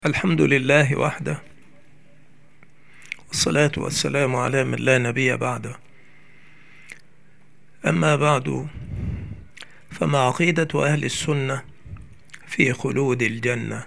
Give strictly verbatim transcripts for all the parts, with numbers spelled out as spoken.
الحمد لله وحده، والصلاة والسلام على من لا نبي بعده. أما بعد، فما عقيدة أهل السنة في خلود الجنة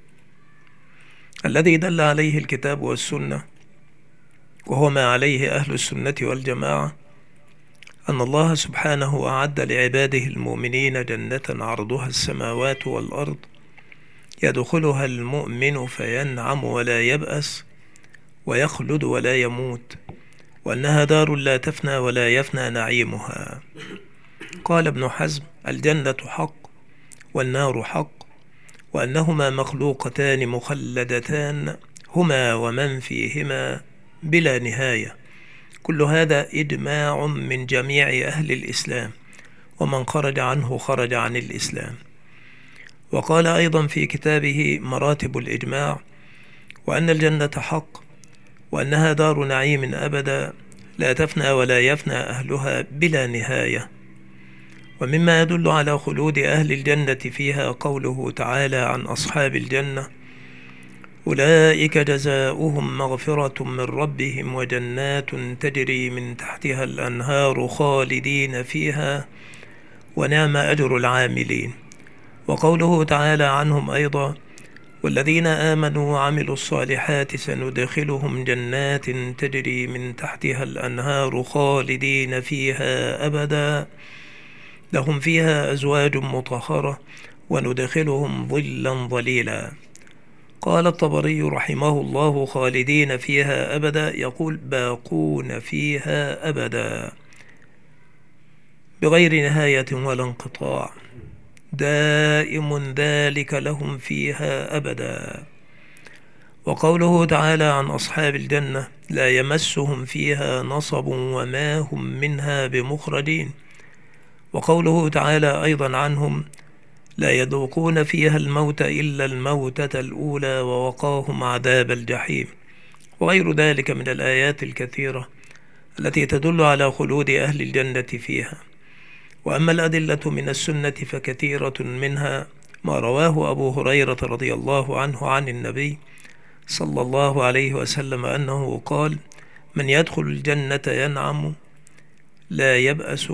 الذي دل عليه الكتاب والسنة، وهو ما عليه أهل السنة والجماعة، أن الله سبحانه أعد لعباده المؤمنين جنة عرضها السماوات والأرض يدخلها المؤمن فينعم ولا يبأس ويخلد ولا يموت، وأنها دار لا تفنى ولا يفنى نعيمها. قال ابن حزم: الجنة حق والنار حق، وأنهما مخلوقتان مخلدتان هما ومن فيهما بلا نهاية. كل هذا إجماع من جميع أهل الإسلام، ومن خرج عنه خرج عن الإسلام. وقال أيضا في كتابه مراتب الإجماع: وأن الجنة حق، وأنها دار نعيم أبدا لا تفنى ولا يفنى أهلها بلا نهاية. ومما يدل على خلود أهل الجنة فيها قوله تعالى عن أصحاب الجنة: أولئك جزاؤهم مغفرة من ربهم وجنات تجري من تحتها الأنهار خالدين فيها ونعم أجر العاملين. وقوله تعالى عنهم أيضا: والذين آمنوا وعملوا الصالحات سندخلهم جنات تجري من تحتها الأنهار خالدين فيها أبدا لهم فيها أزواج مطهرة وندخلهم ظلا ظليلا. قال الطبري رحمه الله: خالدين فيها أبدا يقول باقون فيها أبدا بغير نهاية ولا انقطاع، دائم ذلك لهم فيها أبدا. وقوله تعالى عن أصحاب الجنة: لا يمسهم فيها نصب وما هم منها بمخرجين. وقوله تعالى أيضا عنهم: لا يذوقون فيها الموت إلا الموتة الأولى ووقاهم عذاب الجحيم، وغير ذلك من الآيات الكثيرة التي تدل على خلود أهل الجنة فيها. وأما الأدلة من السنة فكثيرة، منها ما رواه أبو هريرة رضي الله عنه عن النبي صلى الله عليه وسلم أنه قال: من يدخل الجنة ينعم لا يبأس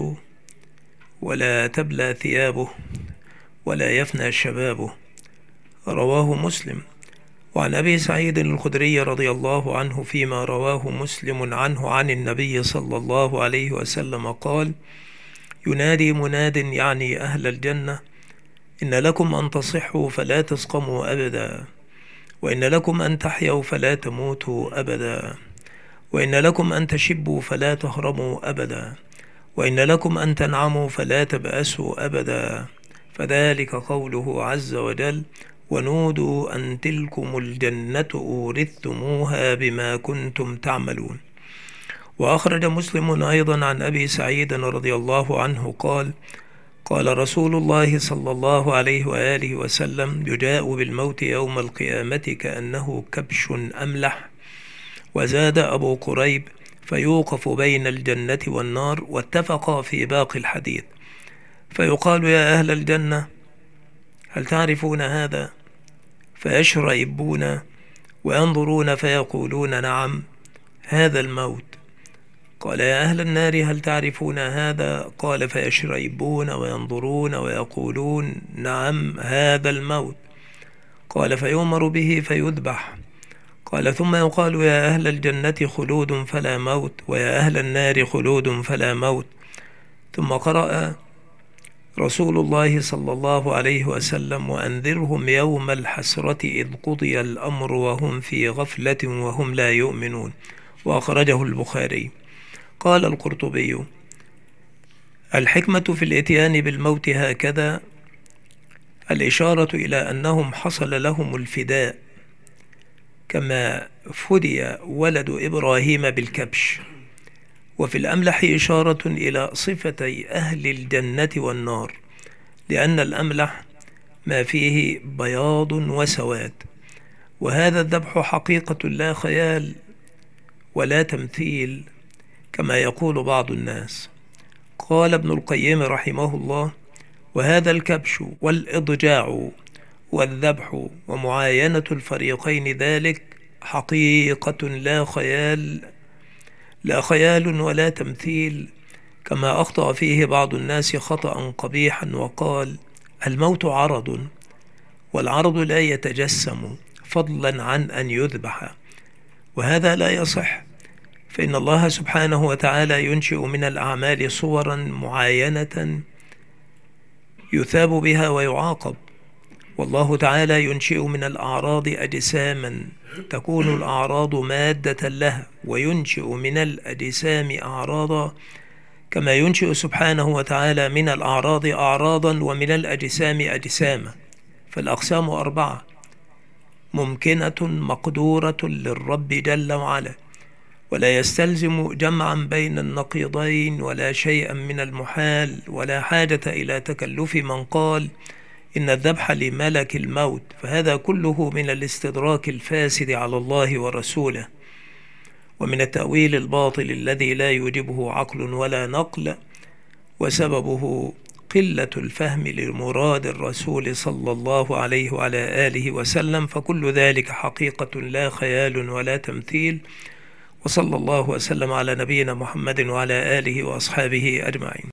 ولا تبلى ثيابه ولا يفنى شبابه. رواه مسلم. وعن أبي سعيد الخدري رضي الله عنه فيما رواه مسلم عنه عن النبي صلى الله عليه وسلم قال: ينادي مناد يعني أهل الجنة: إن لكم أن تصحوا فلا تسقموا أبدا، وإن لكم أن تحيوا فلا تموتوا أبدا، وإن لكم أن تشبوا فلا تهرموا أبدا، وإن لكم أن تنعموا فلا تبأسوا أبدا. فذلك قوله عز وجل: ونودوا أن تلكم الجنة أورثتموها بما كنتم تعملون. وأخرج مسلم أيضا عن أبي سعيد رضي الله عنه قال: قال رسول الله صلى الله عليه وآله وسلم: يجاء بالموت يوم القيامة كأنه كبش أملح. وزاد أبو قريب: فيوقف بين الجنة والنار. واتفقا في باقي الحديث. فيقال: يا أهل الجنة هل تعرفون هذا؟ فيشرئبون وينظرون فيقولون: نعم، هذا الموت. قال: يا أهل النار هل تعرفون هذا؟ قال: فيشرئبون وينظرون ويقولون: نعم، هذا الموت. قال: فيؤمر به فيذبح. قال: ثم يقال: يا أهل الجنة خلود فلا موت، ويا أهل النار خلود فلا موت. ثم قرأ رسول الله صلى الله عليه وسلم: وأنذرهم يوم الحسرة إذ قضي الأمر وهم في غفلة وهم لا يؤمنون. وأخرجه البخاري. قال القرطبي: الحكمة في الإتيان بالموت هكذا الإشارة إلى أنهم حصل لهم الفداء كما فدي ولد إبراهيم بالكبش. وفي الأملح إشارة إلى صفتي أهل الجنة والنار، لأن الأملح ما فيه بياض وسواد. وهذا الذبح حقيقة لا خيال ولا تمثيل كما يقول بعض الناس. قال ابن القيم رحمه الله: وهذا الكبش والإضجاع والذبح ومعاينة الفريقين ذلك حقيقة لا خيال لا خيال ولا تمثيل، كما أخطأ فيه بعض الناس خطأ قبيحا وقال: الموت عرض، والعرض لا يتجسم فضلا عن أن يذبح، وهذا لا يصح، فإن الله سبحانه وتعالى ينشئ من الأعمال صورا معاينة يثاب بها ويعاقب، والله تعالى ينشئ من الأعراض أجساما تكون الأعراض مادة لها، وينشئ من الأجسام أعراضا كما ينشئ سبحانه وتعالى من الأعراض أعراضا ومن الأجسام أجساما. فالأقسام أربعة ممكنة مقدورة للرب جل وعلا، ولا يستلزم جمعا بين النقيضين ولا شيئا من المحال، ولا حاجة إلى تكلف من قال إن الذبح لملك الموت، فهذا كله من الاستدراك الفاسد على الله ورسوله، ومن التأويل الباطل الذي لا يوجبه عقل ولا نقل، وسببه قلة الفهم لمراد الرسول صلى الله عليه وعلى آله وسلم، فكل ذلك حقيقة لا خيال ولا تمثيل. وصلى الله وسلم على نبينا محمد وعلى آله وأصحابه أجمعين.